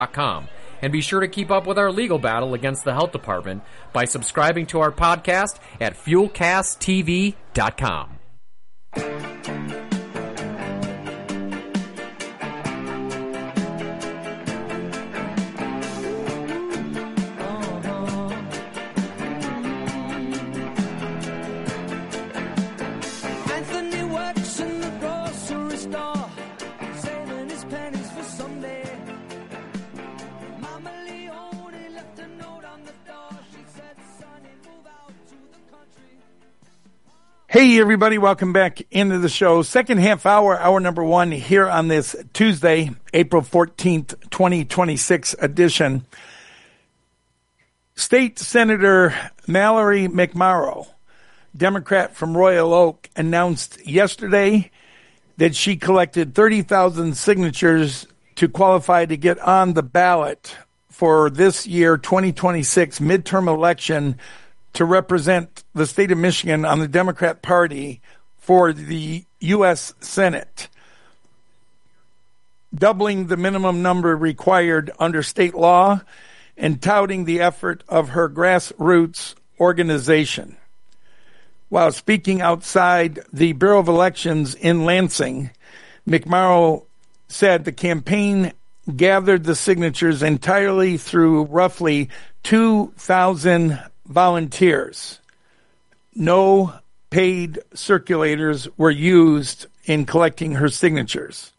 And be sure to keep up with our legal battle against the health department by subscribing to our podcast at FuelCastTV.com. Hey, everybody. Welcome back into the show. Second half hour, hour number one here on this Tuesday, April 14th, 2026 edition. State Senator Mallory McMorrow, Democrat from Royal Oak, announced yesterday that she collected 30,000 signatures to qualify to get on the ballot for this year, 2026 midterm election to represent the state of Michigan on the Democrat Party for the U.S. Senate, doubling the minimum number required under state law and touting the effort of her grassroots organization. While speaking outside the Bureau of Elections in Lansing, McMorrow said the campaign gathered the signatures entirely through roughly 2,000 volunteers. No paid circulators were used in collecting her signatures.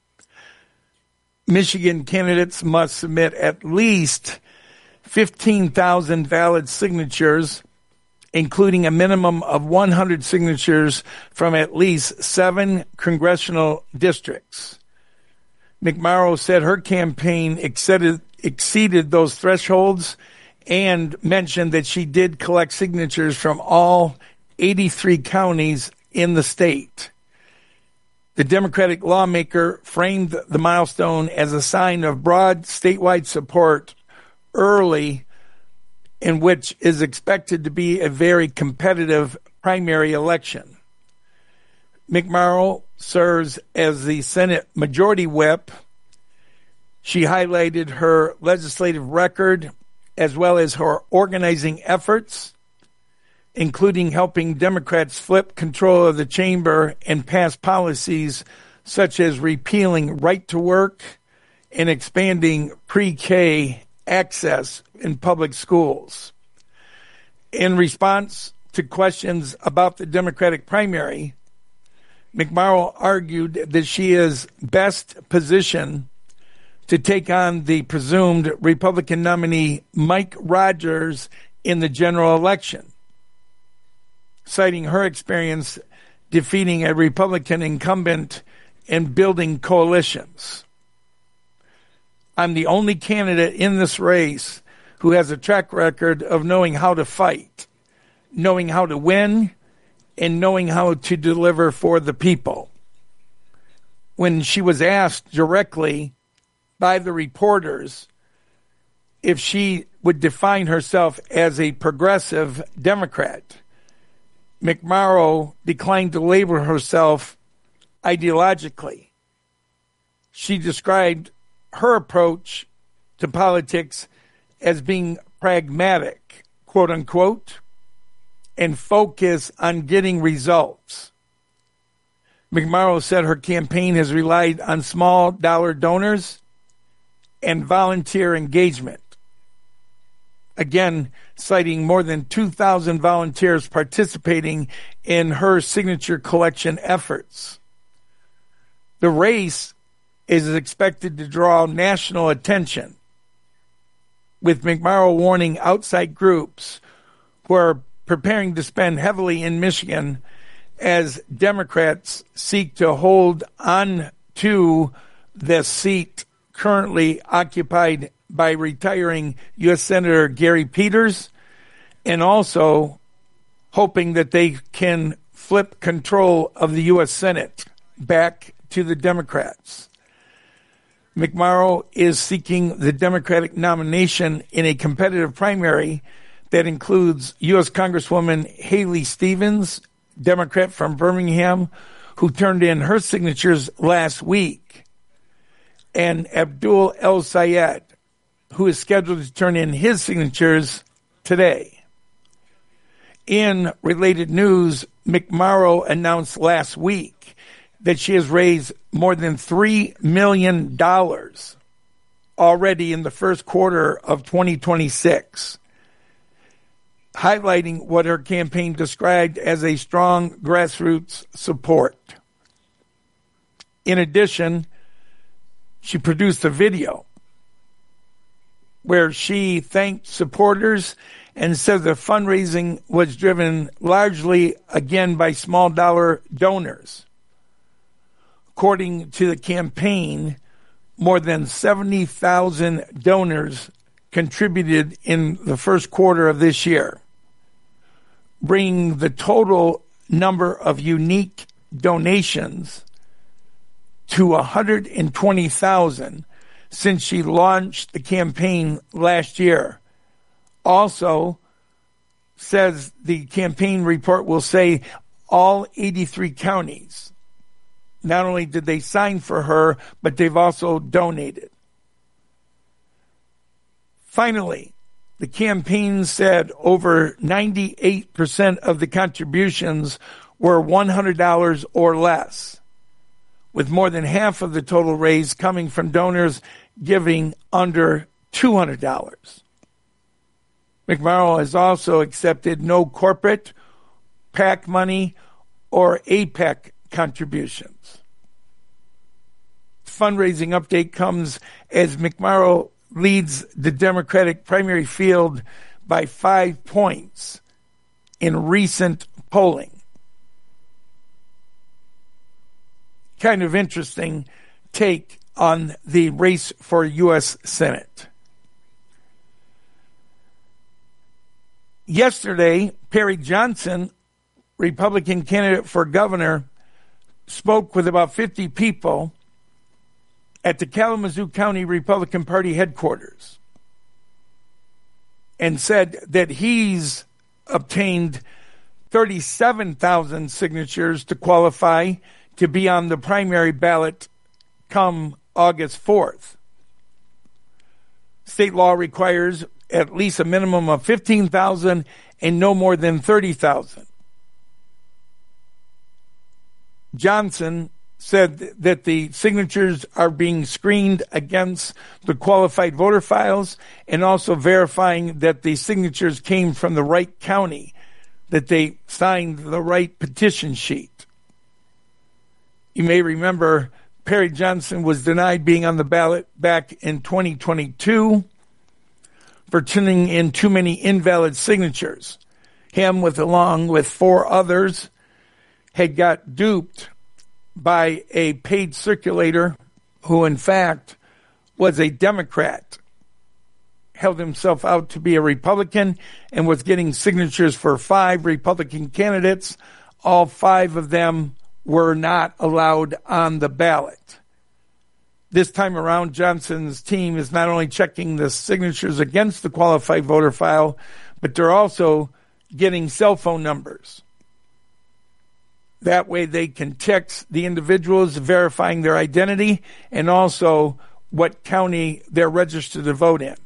Michigan candidates must submit at least 15,000 valid signatures, including a minimum of 100 signatures from at least 7 congressional districts. McMorrow said her campaign exceeded those thresholds and mentioned that she did collect signatures from all 83 counties in the state. The Democratic lawmaker framed the milestone as a sign of broad statewide support early in which is expected to be a very competitive primary election. McMorrow serves as the Senate Majority Whip. She highlighted her legislative record as well as her organizing efforts, including helping Democrats flip control of the chamber and pass policies such as repealing right to work and expanding pre-K access in public schools. In response to questions about the Democratic primary, McMorrow argued that she is best positioned to take on the presumed Republican nominee Mike Rogers in the general election, citing her experience defeating a Republican incumbent and building coalitions. I'm the only candidate in this race who has a track record of knowing how to fight, knowing how to win, and knowing how to deliver for the people. When she was asked directly by the reporters if she would define herself as a progressive Democrat, McMorrow declined to label herself ideologically. She described her approach to politics as being pragmatic, quote unquote, and focus on getting results. McMorrow said her campaign has relied on small dollar donors and volunteer engagement. Again, citing more than 2,000 volunteers participating in her signature collection efforts. The race is expected to draw national attention, with McMorrow warning outside groups who are preparing to spend heavily in Michigan as Democrats seek to hold on to the seat currently occupied by retiring U.S. Senator Gary Peters, and also hoping that they can flip control of the U.S. Senate back to the Democrats. McMorrow is seeking the Democratic nomination in a competitive primary that includes U.S. Congresswoman Haley Stevens, Democrat from Birmingham, who turned in her signatures last week, and Abdul El Sayed, who is scheduled to turn in his signatures today. In related news, McMorrow announced last week that she has raised more than $3 million already in the first quarter of 2026, highlighting what her campaign described as a strong grassroots support. In addition, she produced a video where she thanked supporters and said the fundraising was driven largely, again, by small dollar donors. According to the campaign, more than 70,000 donors contributed in the first quarter of this year, bringing the total number of unique donations to 120,000 since she launched the campaign last year. Also, says the campaign report will say all 83 counties, not only did they sign for her, but they've also donated. Finally, the campaign said over 98% of the contributions were $100 or less, with more than half of the total raised coming from donors giving under $200. McMorrow has also accepted no corporate, PAC money, or APAC contributions. Fundraising update comes as McMorrow leads the Democratic primary field by 5 points in recent polling. Kind of interesting take on the race for U.S. Senate. Yesterday, Perry Johnson, Republican candidate for governor, spoke with about 50 people at the Kalamazoo County Republican Party headquarters and said that he's obtained 37,000 signatures to qualify to be on the primary ballot come August 4th. State law requires at least a minimum of 15,000 and no more than 30,000. Johnson said that the signatures are being screened against the qualified voter files and also verifying that the signatures came from the right county, that they signed the right petition sheet. You may remember Perry Johnson was denied being on the ballot back in 2022 for turning in too many invalid signatures. Him, along with 4 others, had got duped by a paid circulator who, in fact, was a Democrat, held himself out to be a Republican, and was getting signatures for 5 Republican candidates. All 5 of them were not allowed on the ballot. This time around, Johnson's team is not only checking the signatures against the qualified voter file, but they're also getting cell phone numbers. That way they can text the individuals, verifying their identity and also what county they're registered to vote in.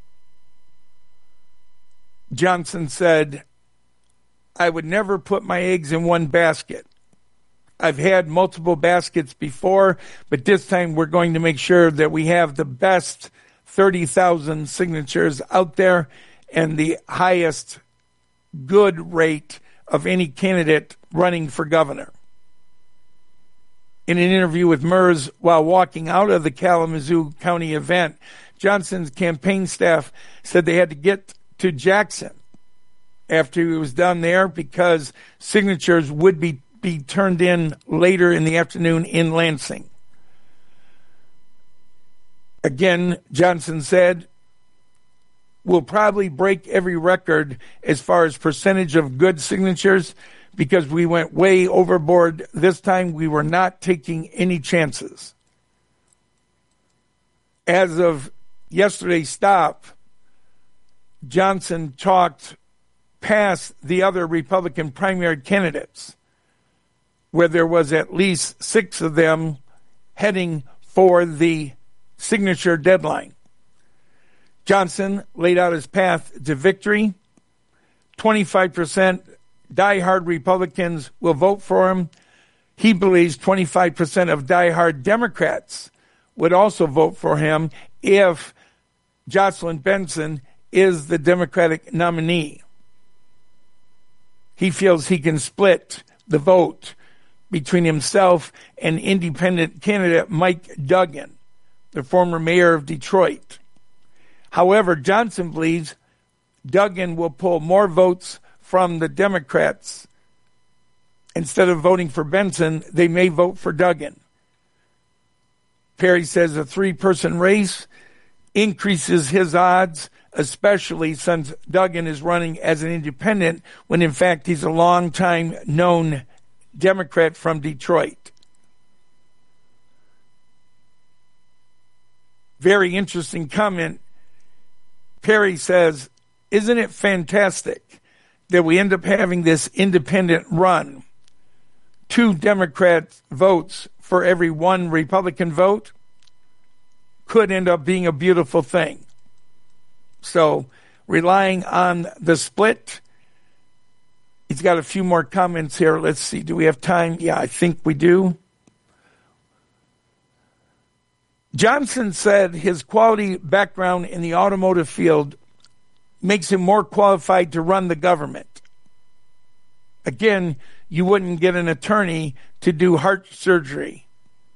Johnson said, "I would never put my eggs in one basket. I've had multiple baskets before, but this time we're going to make sure that we have the best 30,000 signatures out there and the highest good rate of any candidate running for governor." In an interview with MERS while walking out of the Kalamazoo County event, Johnson's campaign staff said they had to get to Jackson after he was done there because signatures would be turned in later in the afternoon in Lansing. Again, Johnson said, "We'll probably break every record as far as percentage of good signatures because we went way overboard this time. We were not taking any chances." As of yesterday's stop, Johnson talked past the other Republican primary candidates, where there was at least 6 of them heading for the signature deadline. Johnson laid out his path to victory. 25% diehard Republicans will vote for him. He believes 25% of diehard Democrats would also vote for him if Jocelyn Benson is the Democratic nominee. He feels he can split the vote between himself and independent candidate Mike Duggan, the former mayor of Detroit. However, Johnson believes Duggan will pull more votes from the Democrats. Instead of voting for Benson, they may vote for Duggan. Perry says a three-person race increases his odds, especially since Duggan is running as an independent when in fact he's a long-time known Democrat from Detroit. Very interesting comment. Perry says, isn't it fantastic that we end up having this independent run? 2 Democrat votes for every 1 Republican vote could end up being a beautiful thing. So, relying on the split, he's got a few more comments here. Let's see, do we have time? Yeah, I think we do. Johnson said his quality background in the automotive field makes him more qualified to run the government. Again, you wouldn't get an attorney to do heart surgery.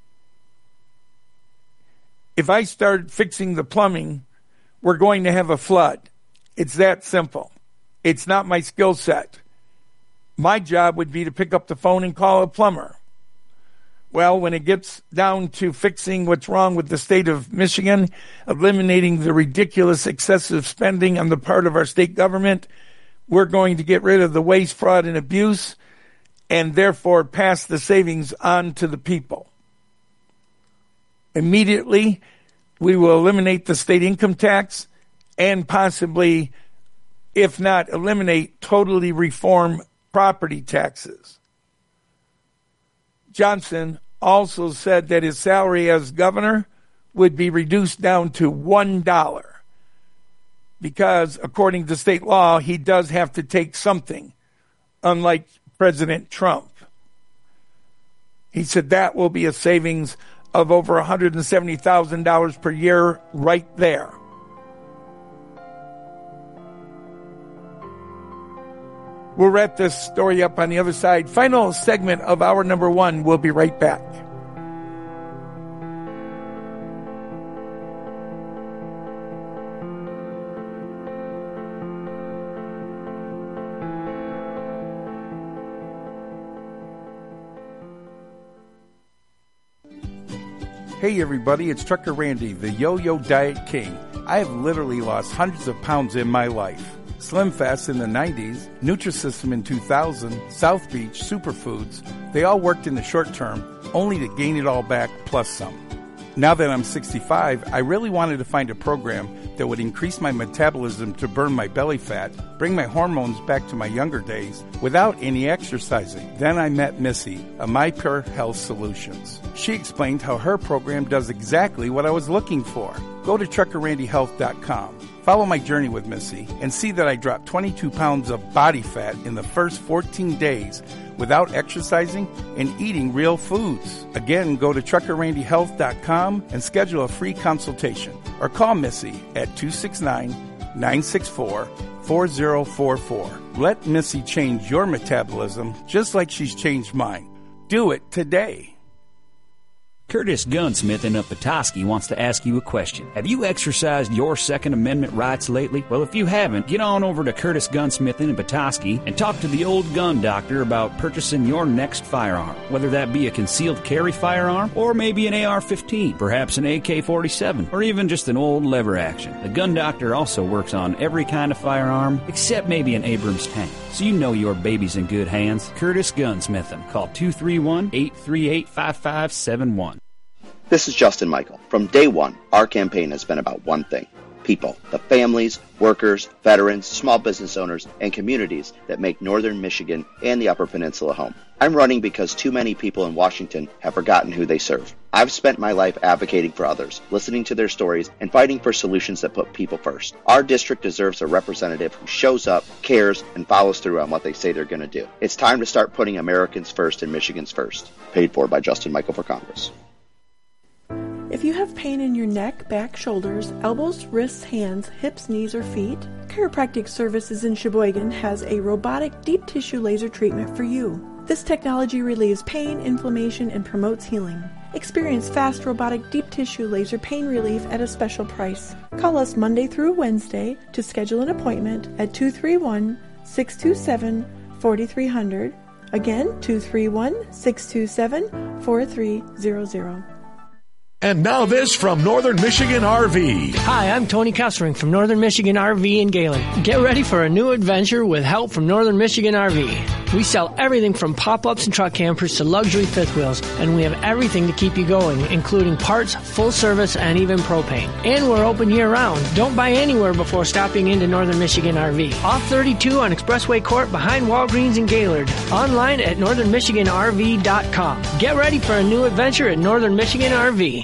If I start fixing the plumbing, we're going to have a flood. It's that simple. It's not my skill set. My job would be to pick up the phone and call a plumber. Well, when it gets down to fixing what's wrong with the state of Michigan, eliminating the ridiculous excessive spending on the part of our state government, we're going to get rid of the waste, fraud, and abuse, and therefore pass the savings on to the people. Immediately, we will eliminate the state income tax and possibly, if not eliminate, totally reform property taxes. Johnson also said that his salary as governor would be reduced down to $1 because, according to state law, he does have to take something, unlike President Trump. He said that will be a savings of over $170,000 per year right there. We'll wrap this story up on the other side. Final segment of hour number 1. We'll be right back. Hey everybody, it's Trucker Randy, the Yo-Yo Diet King. I have literally lost hundreds of pounds in my life. Slim Fast in the 90s, Nutrisystem in 2000, South Beach, Superfoods, they all worked in the short term, only to gain it all back plus some. Now that I'm 65, I really wanted to find a program that would increase my metabolism to burn my belly fat, bring my hormones back to my younger days, without any exercising. Then I met Missy of My Pure Health Solutions. She explained how her program does exactly what I was looking for. Go to TruckerRandyHealth.com. Follow my journey with Missy and see that I dropped 22 pounds of body fat in the first 14 days without exercising and eating real foods. Again, go to TruckerRandyHealth.com and schedule a free consultation or call Missy at 269-964-4044. Let Missy change your metabolism just like she's changed mine. Do it today. Curtis Gunsmith in Petoskey wants to ask you a question. Have you exercised your Second Amendment rights lately? Well, if you haven't, get on over to Curtis Gunsmith in Petoskey and talk to the old gun doctor about purchasing your next firearm. Whether that be a concealed carry firearm or maybe an AR-15, perhaps an AK-47, or even just an old lever action. The gun doctor also works on every kind of firearm except maybe an Abrams tank. So you know your baby's in good hands. Curtis Gunsmith. Call 231-838-5571. This is Justin Michael. From day one, our campaign has been about one thing: people, the families, workers, veterans, small business owners, and communities that make Northern Michigan and the Upper Peninsula home. I'm running because too many people in Washington have forgotten who they serve. I've spent my life advocating for others, listening to their stories, and fighting for solutions that put people first. Our district deserves a representative who shows up, cares, and follows through on what they say they're going to do. It's time to start putting Americans first and Michigan's first. Paid for by Justin Michael for Congress. If you have pain in your neck, back, shoulders, elbows, wrists, hands, hips, knees, or feet, Chiropractic Services in Sheboygan has a robotic deep tissue laser treatment for you. This technology relieves pain, inflammation, and promotes healing. Experience fast robotic deep tissue laser pain relief at a special price. Call us Monday through Wednesday to schedule an appointment at 231-627-4300. Again, 231-627-4300. And now this from Northern Michigan RV. Hi, I'm Tony Kessering from Northern Michigan RV in Gaylord. Get ready for a new adventure with help from Northern Michigan RV. We sell everything from pop-ups and truck campers to luxury fifth wheels, and we have everything to keep you going, including parts, full service, and even propane. And we're open year-round. Don't buy anywhere before stopping into Northern Michigan RV. Off 32 on Expressway Court behind Walgreens in Gaylord. Online at northernmichiganrv.com. Get ready for a new adventure at Northern Michigan RV.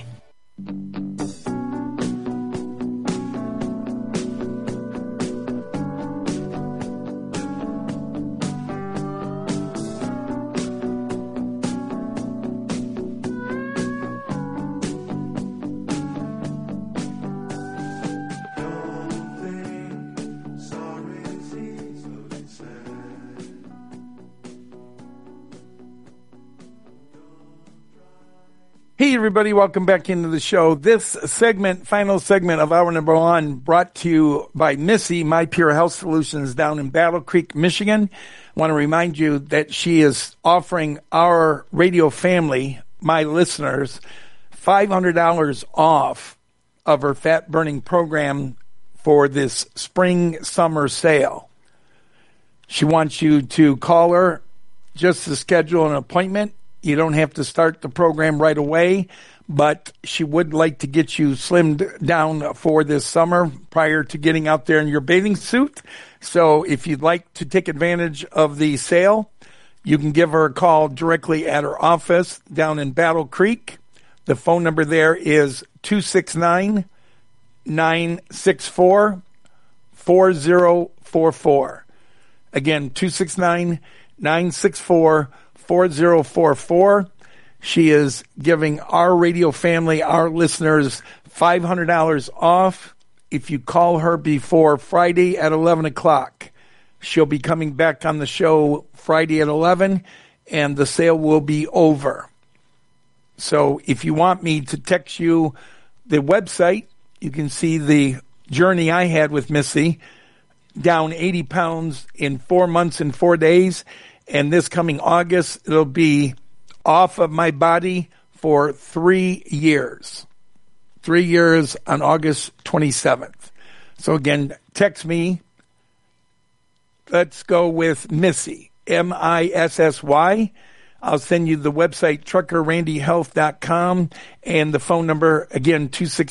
Hey, everybody, welcome back into the show. This segment, final segment of hour number one, brought to you by Missy, My Pure Health Solutions down in Battle Creek, Michigan. I want to remind you that she is offering our radio family, my listeners, $500 off of her fat burning program for this spring summer sale. She wants you to call her just to schedule an appointment. You don't have to start the program right away, but she would like to get you slimmed down for this summer prior to getting out there in your bathing suit. So if you'd like to take advantage of the sale, you can give her a call directly at her office down in Battle Creek. The phone number there is 269-964-4044. Again, 269-964-4044. She is giving our radio family, our listeners, $500 off if you call her before Friday at 11 o'clock. She'll be coming back on the show Friday at 11, and the sale will be over. So if you want me to text you the website, you can see the journey I had with Missy, down 80 pounds in 4 months and 4 days. And this coming August, it'll be off of my body for 3 years. 3 years on August 27th. So again, text me. Let's go with Missy, Missy. I'll send you the website, truckerrandyhealth.com, and the phone number, again,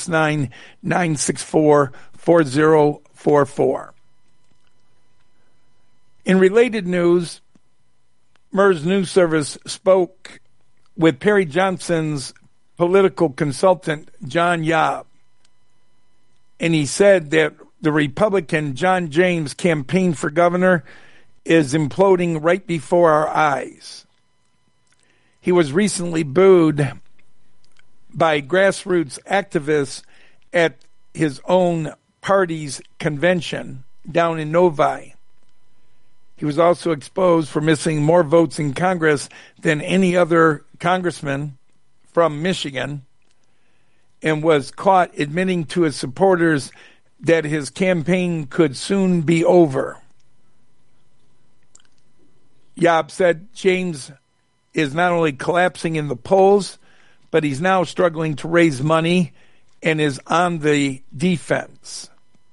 269-964-4044. In related news, MERS News Service spoke with Perry Johnson's political consultant, John Yob, and he said that the Republican John James campaign for governor is imploding right before our eyes. He was recently booed by grassroots activists at his own party's convention down in Novi. He was also exposed for missing more votes in Congress than any other congressman from Michigan, and was caught admitting to his supporters that his campaign could soon be over. Yob said James is not only collapsing in the polls, but he's now struggling to raise money and is on the defense.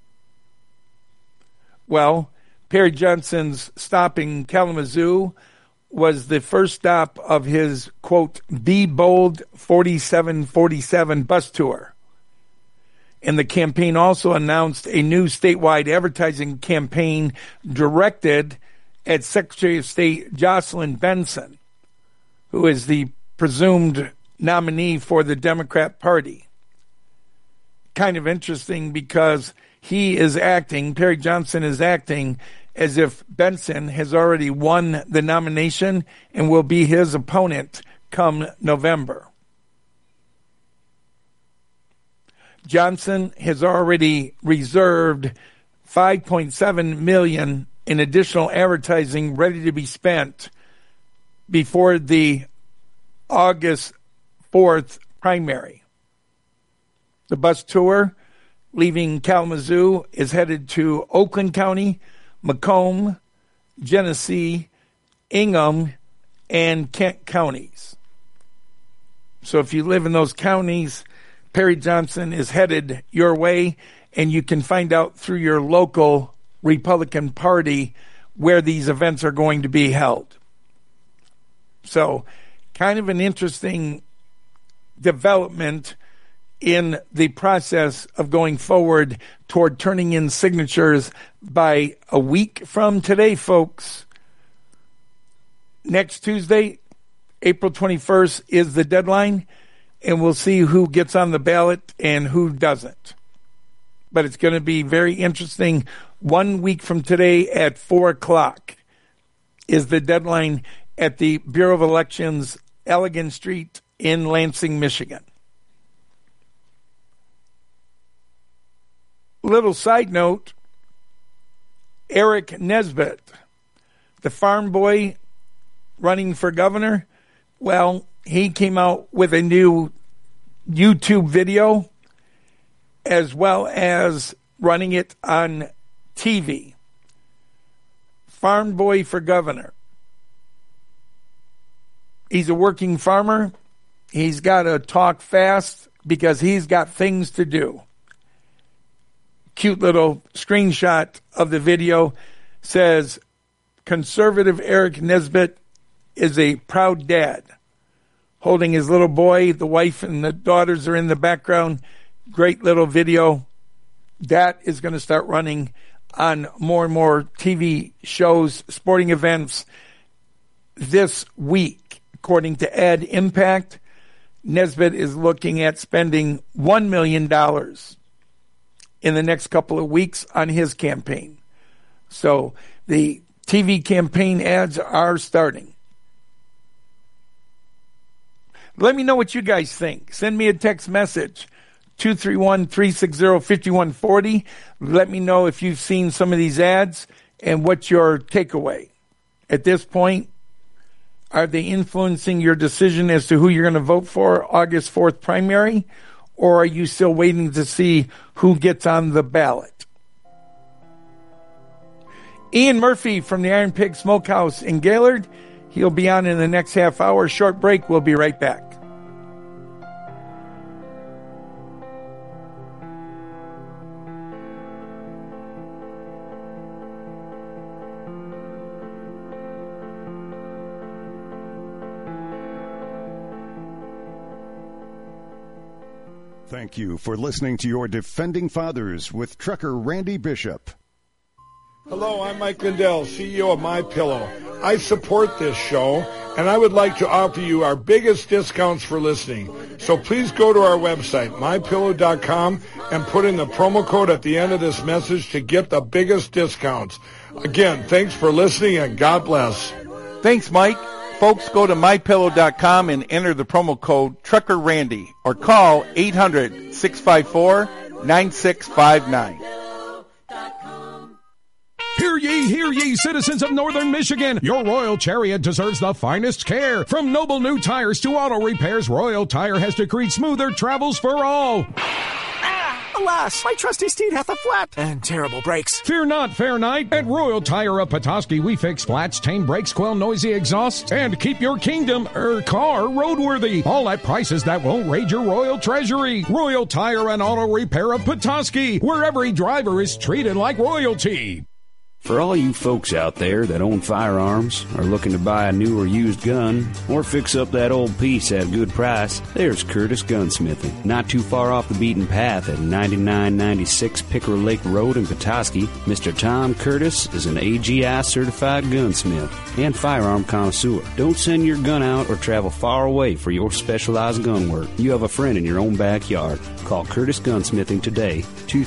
Well, Perry Johnson's stop in Kalamazoo was the first stop of his, quote, Be Bold 4747 bus tour. And the campaign also announced a new statewide advertising campaign directed at Secretary of State Jocelyn Benson, who is the presumed nominee for the Democrat Party. Kind of interesting because Perry Johnson is acting as if Benson has already won the nomination and will be his opponent come November. Johnson has already reserved $5.7 million in additional advertising ready to be spent before the August 4th primary. The bus tour leaving Kalamazoo is headed to Oakland County, Macomb, Genesee, Ingham, and Kent counties. So if you live in those counties, Perry Johnson is headed your way, and you can find out through your local Republican Party where these events are going to be held. So kind of an interesting development in the process of going forward toward turning in signatures by a week from today, folks. Next Tuesday, April 21st, is the deadline, and we'll see who gets on the ballot and who doesn't. But it's going to be very interesting. 1 week from today at 4 o'clock is the deadline at the Bureau of Elections, Allegan Street in Lansing, Michigan. Little side note, Eric Nesbitt, the farm boy running for governor, well, he came out with a new YouTube video as well as running it on TV. Farm boy for governor. He's a working farmer. He's got to talk fast because he's got things to do. Cute little screenshot of the video says, conservative Eric Nesbitt is a proud dad, holding his little boy. The wife and the daughters are in the background. Great little video. That is going to start running on more and more TV shows, sporting events this week. According to Ad Impact, Nesbitt is looking at spending $1 million in the next couple of weeks on his campaign. So the TV campaign ads are starting. Let me know what you guys think. Send me a text message, 231-360-5140. Let me know if you've seen some of these ads and what's your takeaway. At this point, are they influencing your decision as to who you're going to vote for August 4th primary? Or are you still waiting to see who gets on the ballot? Ian Murphy from the Iron Pig Smokehouse in Gaylord. He'll be on in the next half hour. Short break. We'll be right back. Thank you for listening to your Defending Fathers with Trucker Randy Bishop. Hello, I'm Mike Lindell, CEO of MyPillow. I support this show, and I would like to offer you our biggest discounts for listening. So please go to our website, MyPillow.com, and put in the promo code at the end of this message to get the biggest discounts. Again, thanks for listening, and God bless. Thanks, Mike. Folks, go to MyPillow.com and enter the promo code TruckerRandy or call 800-654-9659. Hear ye, citizens of Northern Michigan. Your Royal Chariot deserves the finest care. From noble new tires to auto repairs, Royal Tire has decreed smoother travels for all. Alas, my trusty steed hath a flat and terrible brakes. Fear not, fair knight. At Royal Tire of Petoskey, we fix flats, tame brakes, quell noisy exhausts, and keep your car roadworthy. All at prices that won't raid your royal treasury. Royal Tire and Auto Repair of Petoskey, where every driver is treated like royalty. For all you folks out there that own firearms, are looking to buy a new or used gun, or fix up that old piece at a good price, there's Curtis Gunsmithing. Not too far off the beaten path at 9996 Pickerel Lake Road in Petoskey, Mr. Tom Curtis is an AGI certified gunsmith and firearm connoisseur. Don't send your gun out or travel far away for your specialized gun work. You have a friend in your own backyard. Call Curtis Gunsmithing today,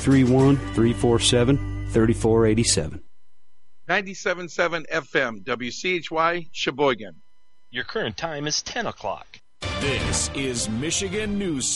231-347-3487. 97.7 FM, WCHY, Sheboygan. Your current time is 10 o'clock. This is Michigan News